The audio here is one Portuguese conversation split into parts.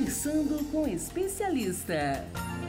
Conversando com especialista.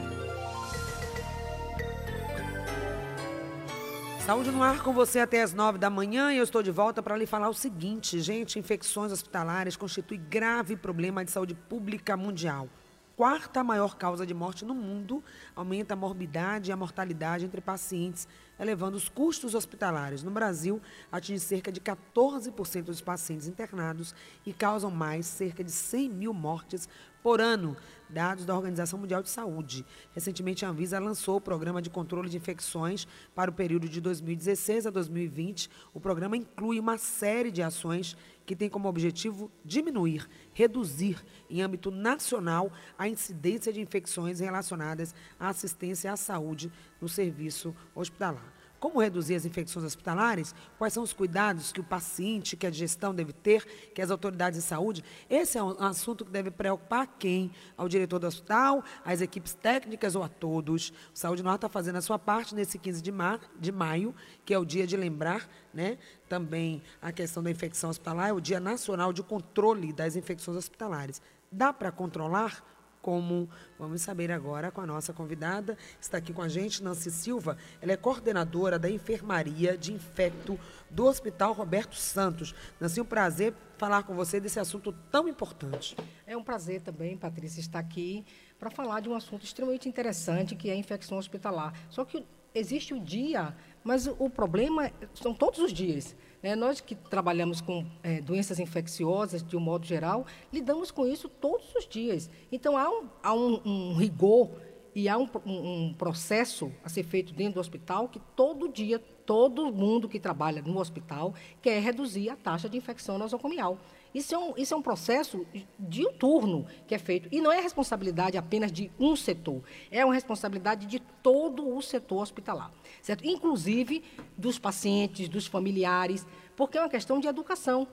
Saúde no ar com você até as 9 da manhã e eu estou de volta para lhe falar o seguinte, gente, infecções hospitalares constituem grave problema de saúde pública mundial. Quarta maior causa de morte no mundo, aumenta a morbidade e a mortalidade entre pacientes, elevando os custos hospitalares. No Brasil, atinge cerca de 14% dos pacientes internados e causam mais cerca de 100 mil mortes por ano, dados da Organização Mundial de Saúde. Recentemente, a Anvisa lançou o Programa de Controle de Infecções para o período de 2016 a 2020. O programa inclui uma série de ações que tem como objetivo diminuir, reduzir, em âmbito nacional, a incidência de infecções relacionadas à assistência à saúde no serviço hospitalar. Como reduzir as infecções hospitalares? Quais são os cuidados que o paciente, que a gestão deve ter, que as autoridades de saúde? Esse é um assunto que deve preocupar quem? Ao diretor do hospital, às equipes técnicas ou a todos? O Saúde no Ar está fazendo a sua parte nesse 15 de maio, que é o dia de lembrar, né? Também a questão da infecção hospitalar, é o Dia Nacional de Controle das Infecções Hospitalares. Dá para controlar? Como vamos saber agora com a nossa convidada, está aqui com a gente, Nancy Silva, ela é coordenadora da enfermaria de infecto do Hospital Roberto Santos. Nancy, um prazer falar com você desse assunto tão importante. É um prazer também, Patrícia, estar aqui para falar de um assunto extremamente interessante, que é a infecção hospitalar. Só que existe o dia, mas o problema são todos os dias. Nós que trabalhamos com doenças infecciosas, de um modo geral, lidamos com isso todos os dias. Então, há um rigor e há um processo a ser feito dentro do hospital que todo dia, todo mundo que trabalha no hospital quer reduzir a taxa de infecção nosocomial. Isso é um processo diuturno que é feito. E não é responsabilidade apenas de um setor, é uma responsabilidade de todo o setor hospitalar, certo? Inclusive dos pacientes, dos familiares, porque é uma questão de educação.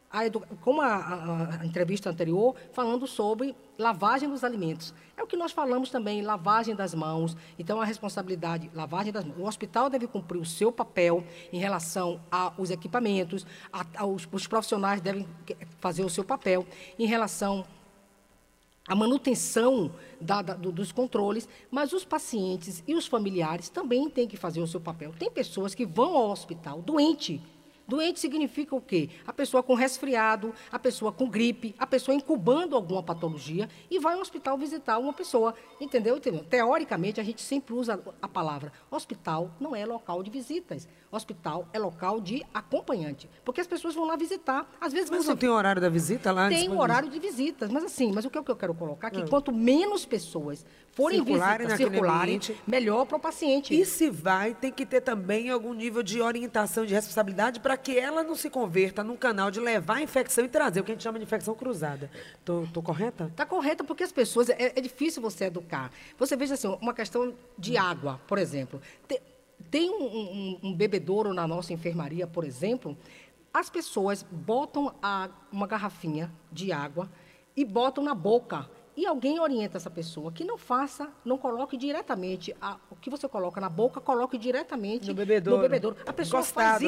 Como a entrevista anterior, falando sobre lavagem dos alimentos. É o que nós falamos também, lavagem das mãos. Então, a responsabilidade, lavagem das mãos. O hospital deve cumprir o seu papel em relação aos equipamentos, os profissionais devem fazer o seu papel em relação à manutenção dos controles, mas os pacientes e os familiares também têm que fazer o seu papel. Tem pessoas que vão ao hospital doente. Doente significa o quê? A pessoa com resfriado, a pessoa com gripe, a pessoa incubando alguma patologia e vai ao hospital visitar uma pessoa, entendeu? Teoricamente, a gente sempre usa a palavra hospital não é local de visitas. Hospital é local de acompanhante, porque as pessoas vão lá visitar. Às vezes mas não tem horário da visita lá? Tem um horário de visitas, mas o que eu quero colocar é que quanto menos pessoas forem circularem, melhor para o paciente. E se vai, tem que ter também algum nível de orientação, de responsabilidade para que ela não se converta num canal de levar a infecção e trazer o que a gente chama de infecção cruzada. Tô correta? Está correta, porque as pessoas... É difícil você educar. Você veja assim, uma questão de água, por exemplo. Tem um bebedouro na nossa enfermaria, por exemplo, as pessoas botam uma garrafinha de água e botam na boca. E alguém orienta essa pessoa que não coloque diretamente, o que você coloca na boca, coloque diretamente no bebedouro. A pessoa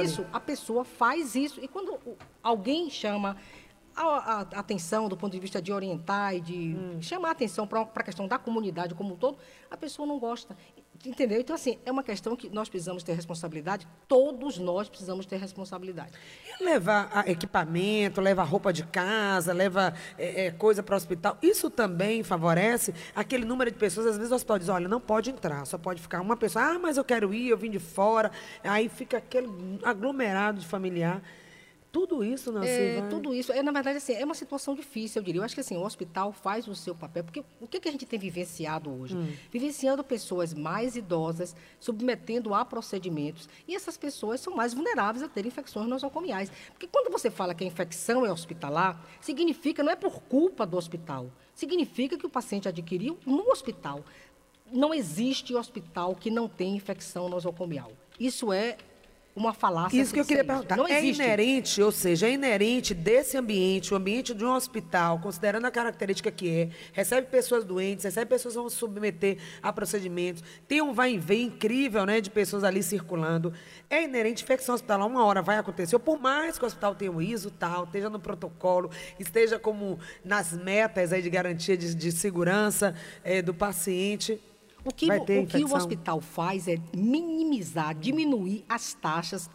faz isso. E quando alguém chama a atenção do ponto de vista de orientar e de chamar a atenção para a questão da comunidade como um todo, a pessoa não gosta. Entendeu? Então, assim, é uma questão que nós precisamos ter responsabilidade, todos nós precisamos ter responsabilidade. Levar equipamento, levar roupa de casa, levar coisa para o hospital, isso também favorece aquele número de pessoas. Às vezes o hospital diz, olha, não pode entrar, só pode ficar uma pessoa, mas eu quero ir, eu vim de fora, aí fica aquele aglomerado de familiar. Tudo isso, Nancy, tudo isso. Na verdade, assim, é uma situação difícil, eu diria. Eu acho que assim, o hospital faz o seu papel, porque o que a gente tem vivenciado hoje? Vivenciando pessoas mais idosas, submetendo a procedimentos, e essas pessoas são mais vulneráveis a ter infecções nosocomiais. Porque quando você fala que a infecção é hospitalar, significa, não é por culpa do hospital, significa que o paciente adquiriu no hospital. Não existe hospital que não tenha infecção nosocomial. Isso é uma falácia. Isso que eu queria perguntar. Não É existe. inerente, ou seja, é inerente desse ambiente, o ambiente de um hospital, considerando a característica que recebe pessoas doentes, recebe pessoas que vão se submeter a procedimentos, tem um vai e vem incrível, né, de pessoas ali circulando. É inerente, infecção hospitalar, uma hora vai acontecer, ou por mais que o hospital tenha o ISO tal, esteja no protocolo, esteja como nas metas aí de garantia de segurança do paciente. O que o hospital faz é minimizar, diminuir as taxas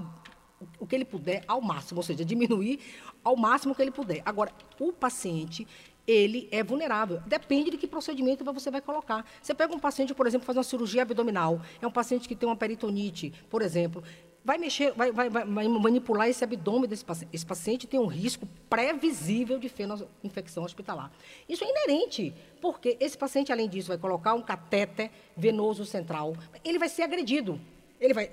o que ele puder ao máximo, ou seja, diminuir ao máximo que ele puder. Agora, o paciente, ele é vulnerável. Depende de que procedimento você vai colocar. Você pega um paciente, por exemplo, fazer uma cirurgia abdominal, é um paciente que tem uma peritonite, por exemplo, vai manipular esse abdômen desse paciente. Esse paciente tem um risco previsível de infecção hospitalar. Isso é inerente, porque esse paciente, além disso, vai colocar um catéter venoso central. Ele vai ser agredido. Ele vai...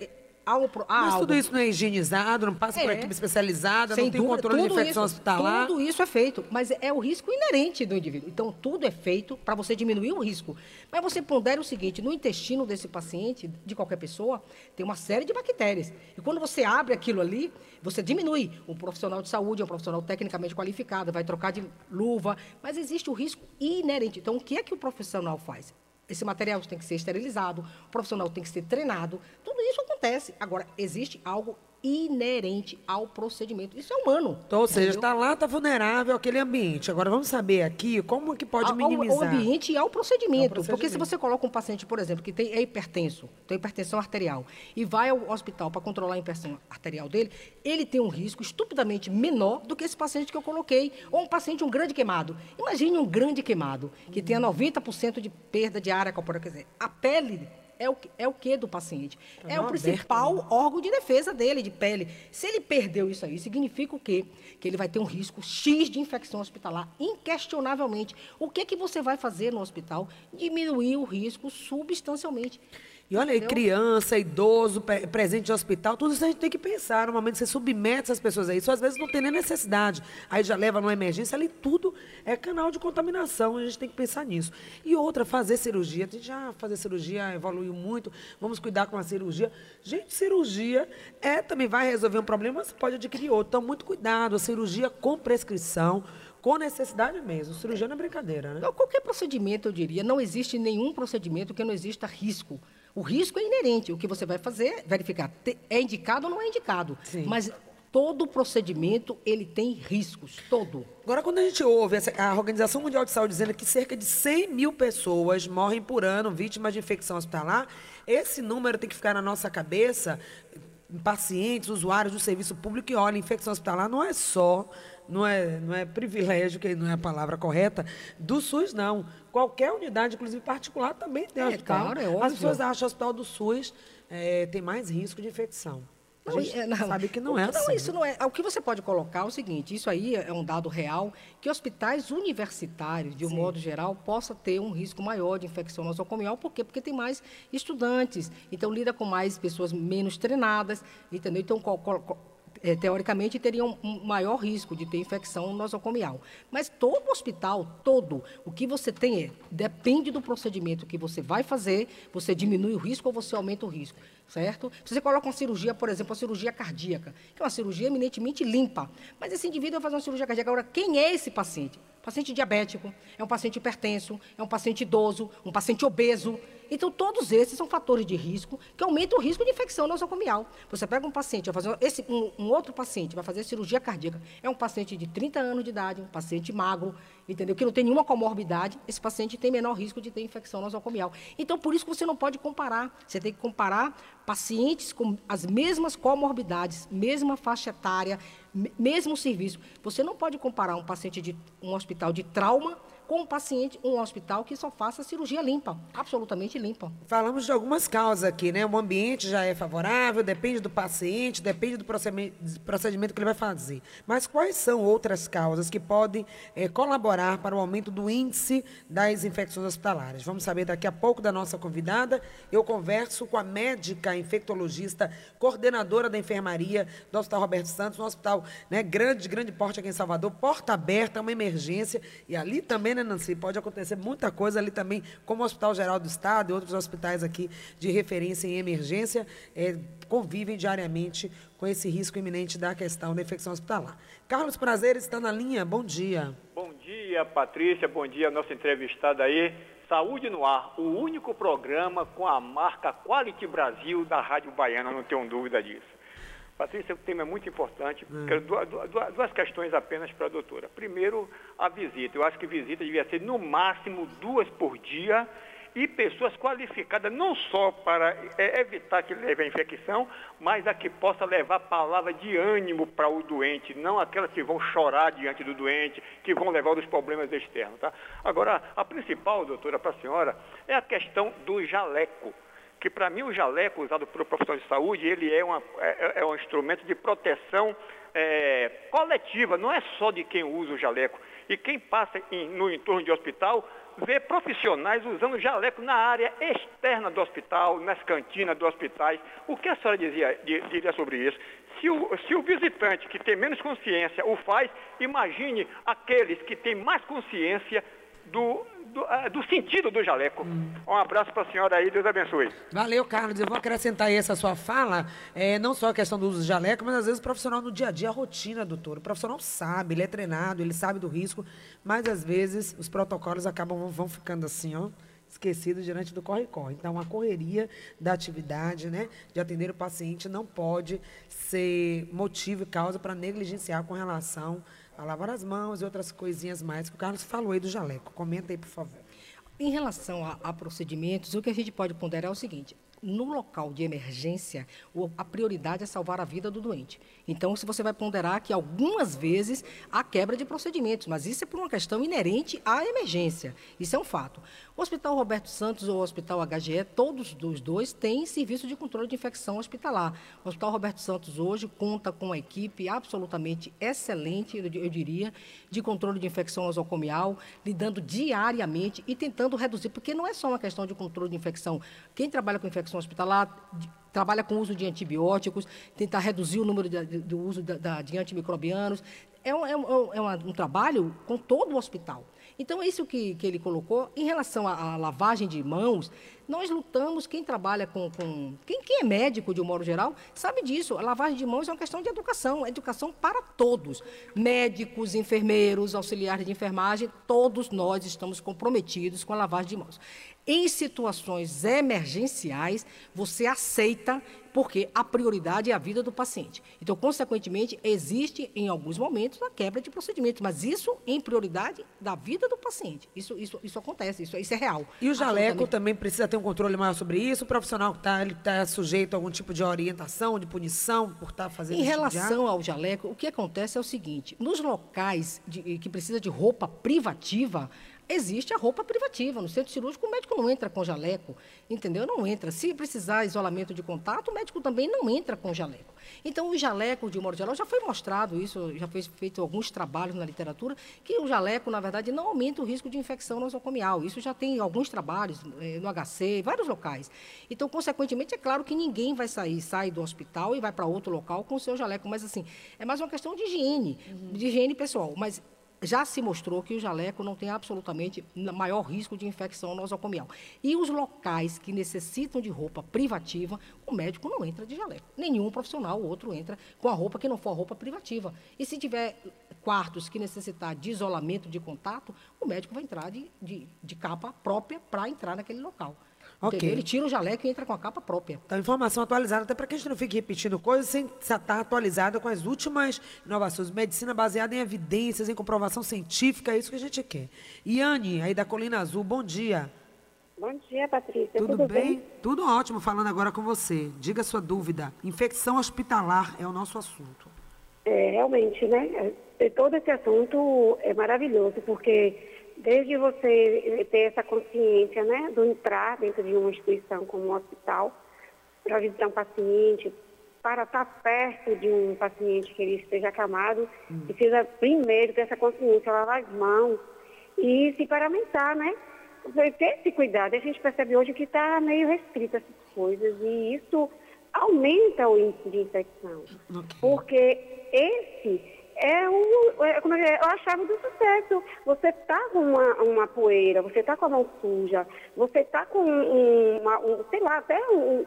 Mas tudo isso não é higienizado, não passa por equipe especializada, não tem controle de infecção hospitalar? Tudo isso é feito, mas é o risco inerente do indivíduo. Então, tudo é feito para você diminuir o risco. Mas você pondera o seguinte, no intestino desse paciente, de qualquer pessoa, tem uma série de bactérias. E quando você abre aquilo ali, você diminui. Um profissional de saúde é um profissional tecnicamente qualificado, vai trocar de luva, mas existe o risco inerente. Então, o que é que o profissional faz? Esse material tem que ser esterilizado, o profissional tem que ser treinado. Tudo isso acontece. Agora, existe algo inerente ao procedimento. Isso é humano. Então, ou seja, está lá, está vulnerável àquele ambiente. Agora, vamos saber aqui como que pode minimizar. Ao ambiente e ao procedimento. Porque se você coloca um paciente, por exemplo, que é hipertenso, tem hipertensão arterial, e vai ao hospital para controlar a hipertensão arterial dele, ele tem um risco estupidamente menor do que esse paciente que eu coloquei, ou um paciente, um grande queimado. Imagine um grande queimado, que tenha 90% de perda de área corporal. Quer dizer, a pele... É o que do paciente? É o principal órgão de defesa dele, de pele. Se ele perdeu isso aí, significa o quê? Que ele vai ter um risco X de infecção hospitalar, inquestionavelmente. O que você vai fazer no hospital? Diminuir o risco substancialmente. E olha aí, criança, idoso, presente de hospital, tudo isso a gente tem que pensar. No momento que você submete essas pessoas a isso, às vezes não tem nem necessidade. Aí já leva numa emergência, ali tudo é canal de contaminação, a gente tem que pensar nisso. E outra, fazer cirurgia. A gente já fazer cirurgia evoluiu muito, vamos cuidar com a cirurgia. Gente, cirurgia também vai resolver um problema, mas pode adquirir outro. Então, muito cuidado, a cirurgia com prescrição, com necessidade mesmo. Cirurgia não é brincadeira, né? Então, qualquer procedimento, eu diria, não existe nenhum procedimento que não exista risco. O risco é inerente. O que você vai fazer é verificar, é indicado ou não é indicado. Sim. Mas todo procedimento, ele tem riscos, todo. Agora, quando a gente ouve a Organização Mundial de Saúde dizendo que cerca de 100 mil pessoas morrem por ano vítimas de infecção hospitalar, esse número tem que ficar na nossa cabeça, pacientes, usuários do serviço público, e olha, infecção hospitalar não é só... Não é privilégio, que não é a palavra correta, do SUS, não. Qualquer unidade, inclusive particular, também tem hospital. Claro, é óbvio. As pessoas acham que o hospital do SUS tem mais risco de infecção. A gente sabe que não é assim. Não, isso não é. O que você pode colocar é o seguinte, isso aí é um dado real, que hospitais universitários, de um modo geral, possa ter um risco maior de infecção nosocomial. Por quê? Porque tem mais estudantes, então lida com mais pessoas menos treinadas, entendeu? Então, teoricamente, teriam um maior risco de ter infecção nosocomial. Mas todo hospital, o que você tem depende do procedimento que você vai fazer, você diminui o risco ou você aumenta o risco, certo? Se você coloca uma cirurgia, por exemplo, uma cirurgia cardíaca, que é uma cirurgia eminentemente limpa, mas esse indivíduo vai fazer uma cirurgia cardíaca. Agora, quem é esse paciente? Paciente diabético, é um paciente hipertenso, é um paciente idoso, um paciente obeso. Então, todos esses são fatores de risco que aumentam o risco de infecção nosocomial. Você pega um paciente, vai fazer um outro paciente vai fazer cirurgia cardíaca, é um paciente de 30 anos de idade, um paciente magro, entendeu? Que não tem nenhuma comorbidade, esse paciente tem menor risco de ter infecção nosocomial. Então, por isso que você não pode comparar. Você tem que comparar pacientes com as mesmas comorbidades, mesma faixa etária, mesmo serviço. Você não pode comparar um paciente de um hospital de trauma com um hospital que só faça cirurgia limpa, absolutamente limpa. Falamos de algumas causas aqui, né? O ambiente já é favorável, depende do paciente, depende do procedimento que ele vai fazer. Mas quais são outras causas que podem colaborar para o aumento do índice das infecções hospitalares? Vamos saber daqui a pouco da nossa convidada. Eu converso com a médica infectologista, coordenadora da enfermaria do Hospital Roberto Santos, um hospital, né, de grande porte aqui em Salvador, porta aberta, uma emergência, e ali também né, Nancy? Pode acontecer muita coisa ali também, como o Hospital Geral do Estado e outros hospitais aqui de referência em emergência, convivem diariamente com esse risco iminente da questão da infecção hospitalar. Carlos Prazeres está na linha, bom dia. Bom dia, Patrícia, bom dia, nossa entrevistada aí. Saúde no Ar, o único programa com a marca Quality Brasil da Rádio Baiana, não tenho dúvida disso. Patrícia, o tema é muito importante. Quero duas questões apenas para a doutora. Primeiro, a visita. Eu acho que visita devia ser no máximo 2 por dia e pessoas qualificadas não só para evitar que leve a infecção, mas a que possa levar palavra de ânimo para o doente, não aquelas que vão chorar diante do doente, que vão levar os problemas externos. Tá? Agora, a principal, doutora, para a senhora, é a questão do jaleco. Que para mim o jaleco usado pelo profissional de saúde, ele é um instrumento de proteção coletiva, não é só de quem usa o jaleco. E quem passa no entorno de hospital vê profissionais usando jaleco na área externa do hospital, nas cantinas dos hospitais. O que a senhora diria sobre isso? Se o visitante que tem menos consciência o faz, imagine aqueles que têm mais consciência do sentido do jaleco. Um abraço para a senhora aí, Deus abençoe. Valeu, Carlos. Eu vou acrescentar aí essa sua fala, não só a questão do uso de jaleco, mas às vezes o profissional no dia a dia, a rotina, doutor. O profissional sabe, ele é treinado, ele sabe do risco, mas às vezes os protocolos vão ficando assim, ó, esquecidos diante do corre-corre. Então, a correria da atividade, né, de atender o paciente não pode ser motivo e causa para negligenciar com relação a lavar as mãos e outras coisinhas mais que o Carlos falou aí do jaleco. Comenta aí, por favor. Em relação a procedimentos, o que a gente pode ponderar é o seguinte: no local de emergência, a prioridade é salvar a vida do doente. Então, se você vai ponderar que algumas vezes há quebra de procedimentos, mas isso é por uma questão inerente à emergência. Isso é um fato. O Hospital Roberto Santos ou o Hospital HGE, todos os dois têm serviço de controle de infecção hospitalar. O Hospital Roberto Santos hoje conta com uma equipe absolutamente excelente, eu diria, de controle de infecção nosocomial, lidando diariamente e tentando reduzir, porque não é só uma questão de controle de infecção. Quem trabalha com infecção hospitalar trabalha com o uso de antibióticos, tentar reduzir o número do uso de antimicrobianos. É um trabalho com todo o hospital. Então, isso que ele colocou, em relação à lavagem de mãos, nós lutamos, quem trabalha quem é médico, de um modo geral, sabe disso. A lavagem de mãos é uma questão de educação para todos. Médicos, enfermeiros, auxiliares de enfermagem, todos nós estamos comprometidos com a lavagem de mãos. Em situações emergenciais, você aceita, porque a prioridade é a vida do paciente. Então, consequentemente, existe, em alguns momentos, a quebra de procedimentos, mas isso em prioridade da vida do paciente. Isso acontece, isso é real. E o jaleco também precisa ter um controle maior sobre isso? O profissional está sujeito a algum tipo de orientação, de punição, por estar fazendo isso? Em relação ao jaleco, o que acontece é o seguinte: nos locais que precisa de roupa privativa, existe a roupa privativa. No centro cirúrgico, o médico não entra com jaleco, entendeu? Não entra. Se precisar isolamento de contato, o médico também não entra com jaleco. Então, o jaleco, de um modo geral, já foi mostrado isso, já foi feito alguns trabalhos na literatura, que o jaleco, na verdade, não aumenta o risco de infecção nosocomial. Isso já tem alguns trabalhos no HC, vários locais. Então, consequentemente, é claro que ninguém vai sai do hospital e vai para outro local com o seu jaleco. Mas, assim, é mais uma questão de higiene pessoal. Mas já se mostrou que o jaleco não tem absolutamente maior risco de infecção nosocomial. E os locais que necessitam de roupa privativa, o médico não entra de jaleco. Nenhum profissional, o outro entra com a roupa que não for a roupa privativa. E se tiver quartos que necessitar de isolamento de contato, o médico vai entrar de capa própria para entrar naquele local. Okay. Ele tira o jaleco e entra com a capa própria. Então, informação atualizada, até para que a gente não fique repetindo coisas, sem estar atualizada com as últimas inovações. Medicina baseada em evidências, em comprovação científica, é isso que a gente quer. Iane, aí da Colina Azul, bom dia. Bom dia, Patrícia. Tudo bem? Tudo ótimo, falando agora com você. Diga a sua dúvida. Infecção hospitalar é o nosso assunto. Realmente, né? Todo esse assunto é maravilhoso, porque desde você ter essa consciência, né, do entrar dentro de uma instituição como um hospital, para visitar um paciente, para estar perto de um paciente que ele esteja acamado, precisa primeiro ter essa consciência, lavar as mãos e se paramentar, né? Ter esse cuidado. A gente percebe hoje que está meio restrito essas coisas e isso aumenta o índice de infecção. Okay. Porque esse é a chave do sucesso. Você está com uma poeira, você está com a mão suja, você está com sei lá, até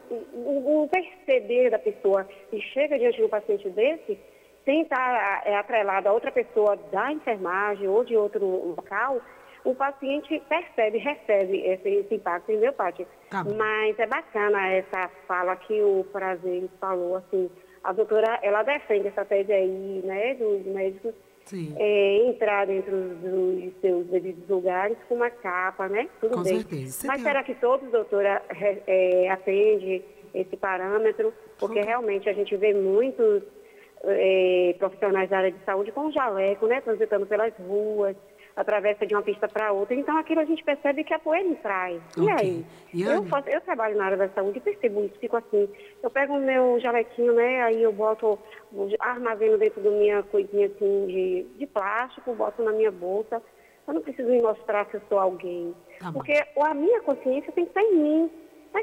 o perceber da pessoa que chega diante de um paciente desse, sem estar atrelado a outra pessoa da enfermagem ou de outro local, o paciente percebe, recebe esse impacto, entendeu, Paty? Tá. Mas é bacana essa fala que o Prazer falou, assim, a doutora, ela defende essa tese aí, né, dos médicos entrar dentro dos seus devidos lugares com uma capa, né, tudo com bem. Certeza. Mas será que todos, doutora, atende esse parâmetro? Porque realmente a gente vê muitos profissionais da área de saúde com jaleco, né, transitando pelas ruas, atravessa de uma pista para outra. Então, aquilo a gente percebe que a poeira traz. E aí? Eu trabalho na área da saúde e percebo isso. Fico assim, eu pego o meu jalequinho, né? Aí eu armazeno dentro da minha coisinha assim de plástico, boto na minha bolsa. Eu não preciso me mostrar se eu sou alguém. Porque a minha consciência tem que estar em mim. Mas,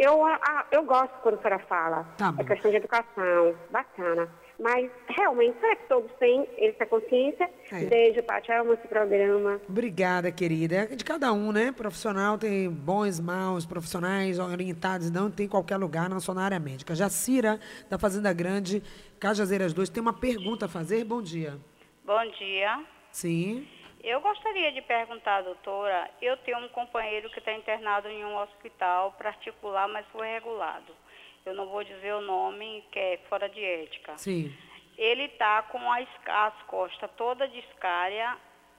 eu gosto quando a senhora fala. É questão de educação. Bacana. Mas, realmente, será que todos têm essa consciência? Beijo, Paty, amo esse programa. Obrigada, querida. É de cada um, né? Profissional tem bons, maus, profissionais orientados, não tem em qualquer lugar, não só na área médica. Jacira, da Fazenda Grande, Cajazeiras 2, tem uma pergunta a fazer. Bom dia. Bom dia. Sim. Eu gostaria de perguntar, doutora, eu tenho um companheiro que está internado em um hospital particular, mas foi regulado. Eu não vou dizer o nome, que é fora de ética. Sim. Ele está com as costas toda de escária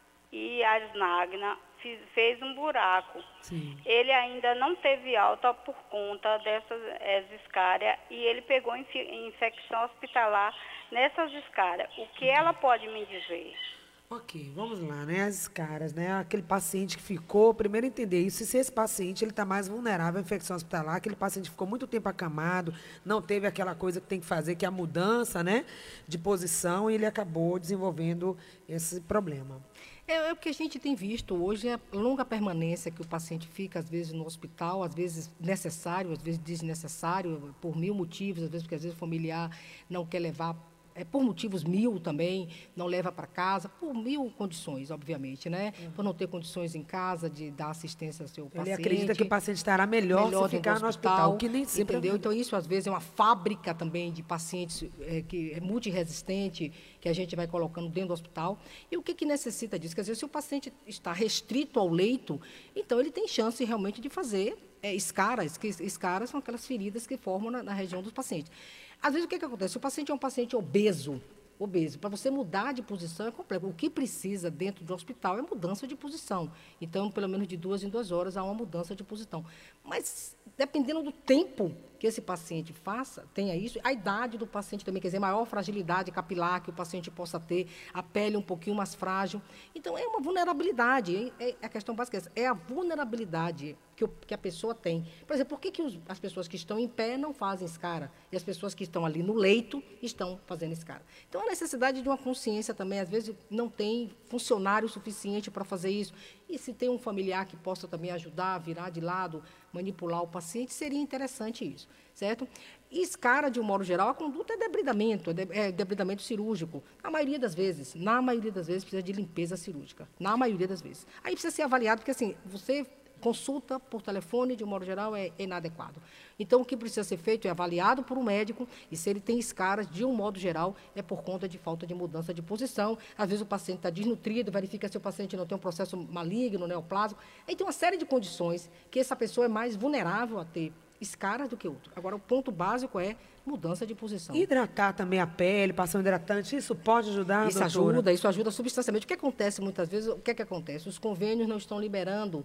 e as nagnas, fez um buraco. Sim. Ele ainda não teve alta por conta dessas escárias e ele pegou infecção hospitalar nessas escárias. O que ela pode me dizer? Ok, vamos lá, né? As caras, né? Aquele paciente que ficou, primeiro entender isso, se esse paciente ele está mais vulnerável à infecção hospitalar, aquele paciente ficou muito tempo acamado, não teve aquela coisa que tem que fazer, que é a mudança, né, de posição, e ele acabou desenvolvendo esse problema. É o que a gente tem visto hoje, é a longa permanência que o paciente fica, às vezes, no hospital, às vezes necessário, às vezes desnecessário, por mil motivos, às vezes porque às vezes o familiar não quer levar, por motivos mil também, não leva para casa, por mil condições, obviamente, né? Por não ter condições em casa de dar assistência ao seu paciente. Ele acredita que o paciente estará melhor se ficar no hospital, que nem sempre. Entendeu? Então, isso, às vezes, é uma fábrica também de pacientes que é multiresistente, que a gente vai colocando dentro do hospital. E o que necessita disso? Quer dizer, se o paciente está restrito ao leito, então ele tem chance realmente de fazer escaras, que escaras são aquelas feridas que formam na região dos pacientes. Às vezes, o que acontece? Se o paciente é um paciente obeso, para você mudar de posição é complexo. O que precisa dentro do hospital é mudança de posição. Então, pelo menos de 2 em 2 horas, há uma mudança de posição. Mas, dependendo do tempo que esse paciente tenha isso, a idade do paciente também, quer dizer, maior fragilidade capilar que o paciente possa ter, a pele um pouquinho mais frágil. Então, é uma vulnerabilidade. A questão básica é a vulnerabilidade que a pessoa tem. Por exemplo, por que as pessoas que estão em pé não fazem escara e as pessoas que estão ali no leito estão fazendo escara? Então, a necessidade de uma consciência também, às vezes não tem funcionário suficiente para fazer isso. E se tem um familiar que possa também ajudar, virar de lado, manipular o paciente, seria interessante isso, certo? E escara, de um modo geral, a conduta é debridamento, debridamento cirúrgico. Na maioria das vezes, precisa de limpeza cirúrgica. Na maioria das vezes. Aí precisa ser avaliado, porque assim, você consulta por telefone, de um modo geral, é inadequado. Então, o que precisa ser feito é avaliado por um médico, e se ele tem escaras, de um modo geral, é por conta de falta de mudança de posição. Às vezes o paciente está desnutrido, verifica se o paciente não tem um processo maligno, neoplásico. Aí tem uma série de condições que essa pessoa é mais vulnerável a ter escaras do que outro. Agora, o ponto básico é mudança de posição. Hidratar também a pele, passar um hidratante, isso pode ajudar, doutora? Isso ajuda substancialmente. O que acontece muitas vezes, o que acontece? Os convênios não estão liberando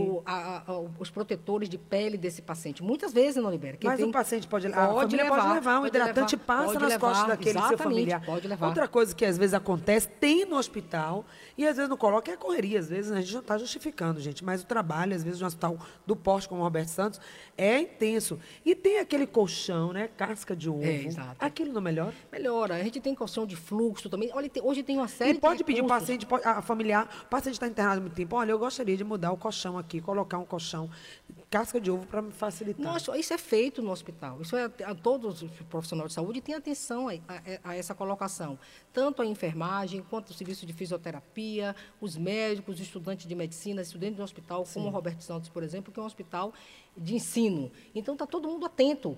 os protetores de pele desse paciente. Muitas vezes não libera. Mas o paciente pode levar, a família pode levar, um hidratante passa nas costas daquele seu familiar. Pode levar. Outra coisa que às vezes acontece, tem no hospital, e às vezes não coloca, é a correria. Às vezes a gente não está justificando, gente, mas o trabalho, às vezes, no hospital do Porto, como o Roberto Santos, é intenso. E tem aquele colchão, né, casca de ovo. Exato. Aquilo não melhora? Melhora. A gente tem colchão de fluxo também. Olha, hoje tem uma série de E pode pedir o recursos. paciente, a familiar, o paciente está internado há muito tempo, olha, eu gostaria de mudar o colchão aqui, colocar um colchão. casca de ovo para me facilitar. Nossa, isso é feito no hospital. Isso todos os profissionais de saúde têm atenção a essa colocação. Tanto a enfermagem, quanto o serviço de fisioterapia, os médicos, os estudantes de medicina, estudantes do hospital, como o Roberto Santos, por exemplo, que é um hospital de ensino. Então, está todo mundo atento.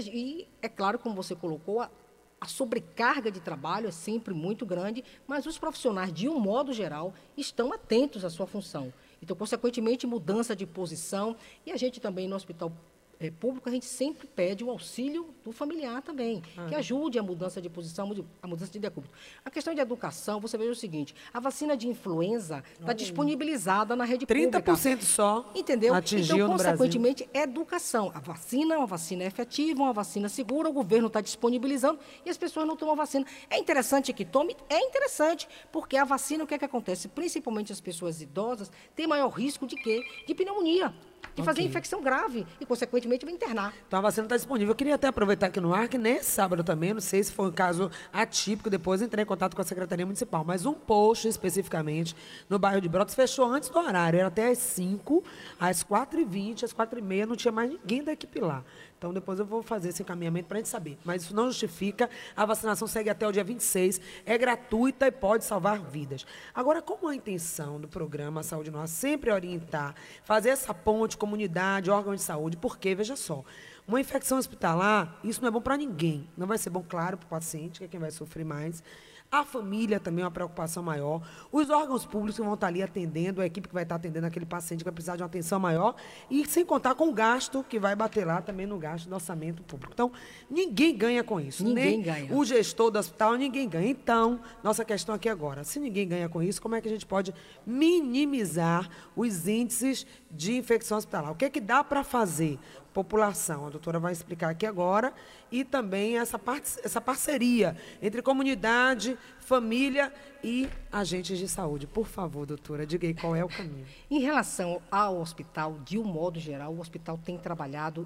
E é claro, como você colocou, a sobrecarga de trabalho é sempre muito grande, mas os profissionais, de um modo geral, estão atentos à sua função. Então, consequentemente, mudança de posição. E a gente também, no hospital público, a gente sempre pede o auxílio do familiar também, que ajude a mudança de posição, a mudança de decúbito. A questão de educação, você veja o seguinte, a vacina de influenza está disponibilizada na rede pública. 30% só entendeu? atingiu então, no Brasil. consequentemente, educação. A vacina é uma vacina efetiva, uma vacina segura, o governo está disponibilizando e as pessoas não tomam vacina. É interessante que tome? É interessante, porque a vacina, o que é que acontece? Principalmente as pessoas idosas têm maior risco de quê? De pneumonia. De fazer infecção grave e, consequentemente, vai internar. Então, a vacina está disponível. Eu queria até aproveitar aqui no ar, que nesse sábado também, não sei se foi um caso atípico, depois entrei em contato com a Secretaria Municipal, mas um posto, especificamente, no bairro de Brotas, fechou antes do horário. Era até às 5, às 4h20, às 4h30, não tinha mais ninguém da equipe lá. Então, depois eu vou fazer esse encaminhamento para a gente saber. Mas isso não justifica. A vacinação segue até o dia 26, é gratuita e pode salvar vidas. Agora, como a intenção do programa Saúde no Ar sempre é orientar, fazer essa ponte, comunidade, órgão de saúde, porque, veja só, uma infecção hospitalar, isso não é bom para ninguém. Não vai ser bom, claro, para o paciente, que é quem vai sofrer mais. A família também é uma preocupação maior. Os órgãos públicos que vão estar ali atendendo, a equipe que vai estar atendendo aquele paciente que vai precisar de uma atenção maior, e sem contar com o gasto que vai bater lá também no gasto do orçamento público. Então, ninguém ganha com isso. Ninguém Nem ganha. O gestor do hospital, ninguém ganha. Então, nossa questão aqui agora, se ninguém ganha com isso, como é que a gente pode minimizar os índices de infecção hospitalar? O que é que dá para fazer? População, a doutora vai explicar aqui agora, e também essa parceria entre comunidade, família e agentes de saúde. Por favor, doutora, diga aí qual é o caminho. Em relação ao hospital, de um modo geral, o hospital tem trabalhado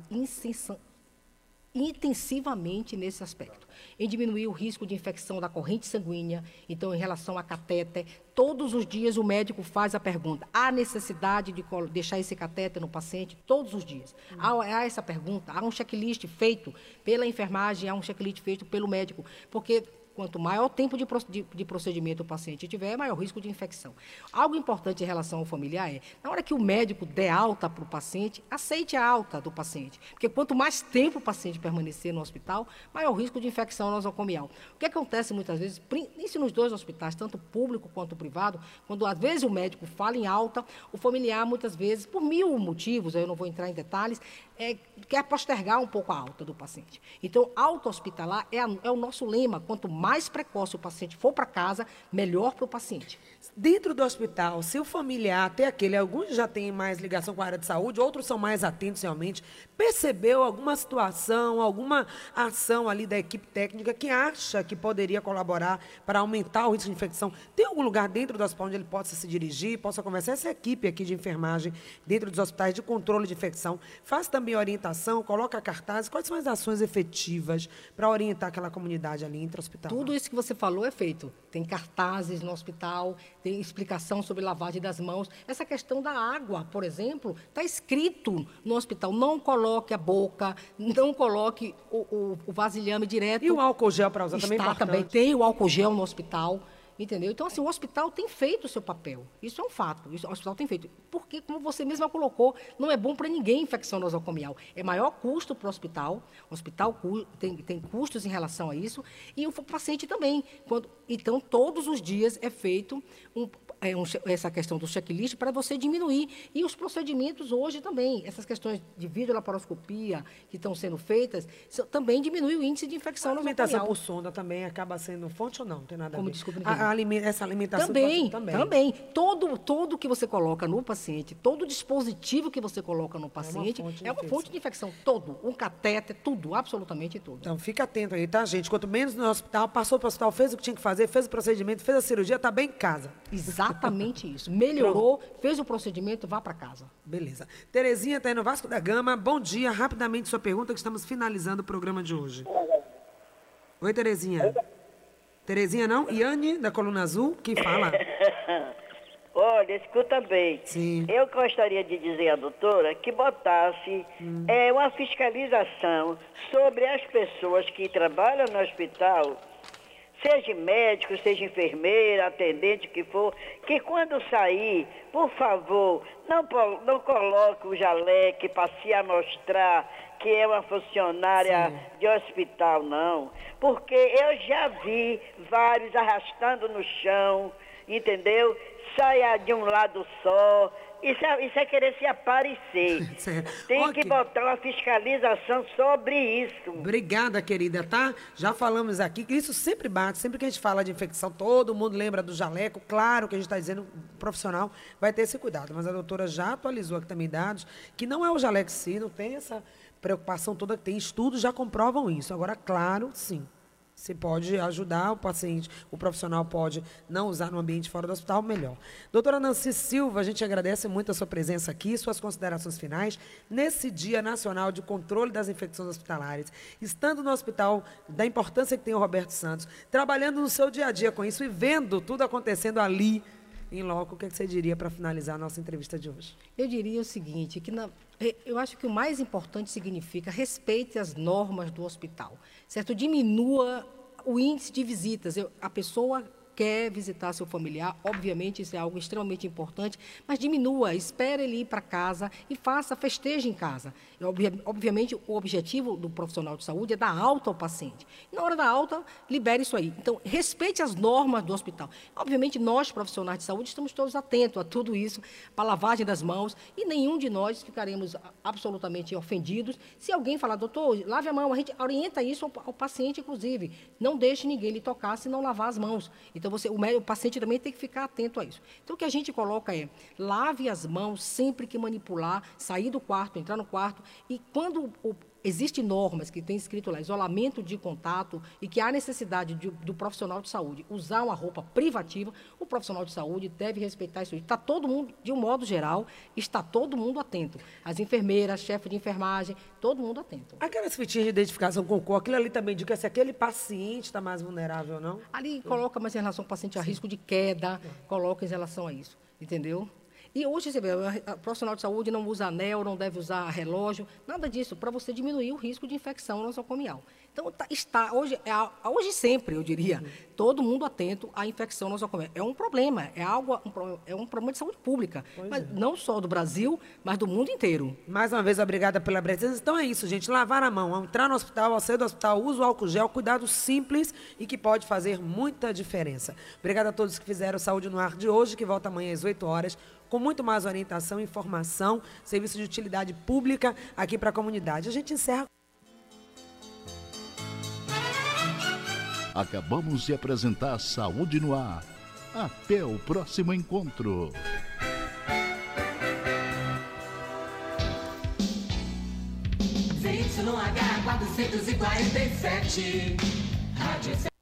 intensivamente nesse aspecto, em diminuir o risco de infecção da corrente sanguínea. Então, em relação a catéter, todos os dias o médico faz a pergunta, há necessidade de deixar esse catéter no paciente? Todos os dias. Há essa pergunta, há um checklist feito pela enfermagem, há um checklist feito pelo médico, porque quanto maior o tempo de procedimento o paciente tiver, maior risco de infecção. Algo importante em relação ao familiar é, na hora que o médico der alta para o paciente, aceite a alta do paciente. Porque quanto mais tempo o paciente permanecer no hospital, maior risco de infecção nosocomial. O que acontece muitas vezes, isso nos dois hospitais, tanto público quanto privado, quando às vezes o médico fala em alta, o familiar muitas vezes, por 1000 motivos, eu não vou entrar em detalhes, quer postergar um pouco a alta do paciente. Então, alta hospitalar é o nosso lema. Quanto mais precoce o paciente for para casa, melhor para o paciente. Dentro do hospital, se o familiar, até aquele, alguns já têm mais ligação com a área de saúde, outros são mais atentos realmente, percebeu alguma situação, alguma ação ali da equipe técnica que acha que poderia colaborar para aumentar o risco de infecção, tem algum lugar dentro do hospital onde ele possa se dirigir, possa conversar? Essa equipe aqui de enfermagem, dentro dos hospitais de controle de infecção, faz também orientação, coloca cartazes. Quais são as ações efetivas para orientar aquela comunidade ali intra-hospitalar? Tudo isso que você falou é feito. Tem cartazes no hospital, tem explicação sobre lavagem das mãos. Essa questão da água, por exemplo, está escrito no hospital. Não coloque a boca, não coloque o vasilhame direto. E o álcool gel para usar também é importante. Também tem o álcool gel no hospital. Entendeu? Então, assim, o hospital tem feito o seu papel. Isso é um fato. O hospital tem feito. Porque, como você mesma colocou, não é bom para ninguém infecção nosocomial. É maior custo para o hospital. O hospital tem custos em relação a isso. E o paciente também. Então, todos os dias é feito essa questão do checklist para você diminuir. E os procedimentos hoje também. Essas questões de videolaparoscopia que estão sendo feitas, também diminui o índice de infecção nosocomial. A alimentação por sonda também acaba sendo fonte ou não? Não tem nada a ver. Como, desculpa, essa alimentação também. Todo que você coloca no paciente, todo dispositivo que você coloca no paciente é uma fonte de infecção. Todo. Um catéter, tudo, absolutamente tudo. Então, fica atento aí, tá, gente? Quanto menos no hospital, passou para o hospital, fez o que tinha que fazer, fez o procedimento, fez a cirurgia, está bem em casa. Exatamente isso. Melhorou, fez o procedimento, vá para casa. Beleza. Terezinha está aí no Vasco da Gama. Bom dia. Rapidamente, sua pergunta, que estamos finalizando o programa de hoje. Oi, Terezinha. Terezinha, não? Iane, da Coluna Azul, quem fala? Olha, escuta bem. Sim. Eu gostaria de dizer à doutora que botasse uma fiscalização sobre as pessoas que trabalham no hospital, seja médico, seja enfermeira, atendente, que for, que quando sair, por favor, não coloque o jaleque para se amostrar que é uma funcionária de hospital, não. Porque eu já vi vários arrastando no chão, entendeu? Saia de um lado só. Isso é querer se aparecer. Tem que botar uma fiscalização sobre isso. Obrigada, querida, tá? Já falamos aqui que isso sempre bate, sempre que a gente fala de infecção, todo mundo lembra do jaleco. Claro que a gente está dizendo, o profissional vai ter esse cuidado, mas a doutora já atualizou aqui também dados, que não é o jaleco em si, não tem essa preocupação toda que tem. Estudos já comprovam isso. Agora, claro, sim. Você pode ajudar o paciente, o profissional pode não usar no ambiente fora do hospital, melhor. Doutora Nancy Silva, a gente agradece muito a sua presença aqui, suas considerações finais, nesse Dia Nacional de Controle das Infecções Hospitalares, estando no hospital, da importância que tem o Roberto Santos, trabalhando no seu dia a dia com isso e vendo tudo acontecendo ali, em loco. O que você diria para finalizar a nossa entrevista de hoje? Eu diria o seguinte, eu acho que o mais importante significa respeite as normas do hospital, certo? Diminua o índice de visitas. A pessoa quer visitar seu familiar, obviamente isso é algo extremamente importante, mas diminua, espere ele ir para casa e festeje em casa. Obviamente, o objetivo do profissional de saúde é dar alta ao paciente. Na hora da alta, libere isso aí. Então, respeite as normas do hospital. Obviamente, nós, profissionais de saúde, estamos todos atentos a tudo isso, para a lavagem das mãos, e nenhum de nós ficaremos absolutamente ofendidos se alguém falar, doutor, lave a mão. A gente orienta isso ao paciente, inclusive. Não deixe ninguém lhe tocar se não lavar as mãos. Então, o paciente também tem que ficar atento a isso. Então, o que a gente coloca é, lave as mãos sempre que manipular, sair do quarto, entrar no quarto, e quando existem normas que tem escrito lá, isolamento de contato, e que há necessidade do profissional de saúde usar uma roupa privativa, o profissional de saúde deve respeitar isso. Está todo mundo, de um modo geral, está todo mundo atento. As enfermeiras, chefe de enfermagem, todo mundo atento. Aquelas fitinhas de identificação com cor, aquilo ali também indica se aquele paciente está mais vulnerável ou não? Ali coloca mais em relação ao paciente a risco de queda, coloca em relação a isso, entendeu? E hoje, você vê, o profissional de saúde não usa anel, não deve usar relógio, nada disso, para você diminuir o risco de infecção nosocomial. Então, hoje sempre, eu diria, todo mundo atento à infecção nosocomial. É um problema, é um problema de saúde pública, mas não só do Brasil, mas do mundo inteiro. Mais uma vez, obrigada pela presença. Então é isso, gente, lavar a mão, ao entrar no hospital, ao sair do hospital, usa o álcool gel, cuidado simples e que pode fazer muita diferença. Obrigada a todos que fizeram Saúde no Ar de hoje, que volta amanhã às 8 horas, com muito mais orientação, informação, serviço de utilidade pública aqui para a comunidade. A gente encerra. Acabamos de apresentar Saúde no Ar. Até o próximo encontro. ZYH 447, Rádio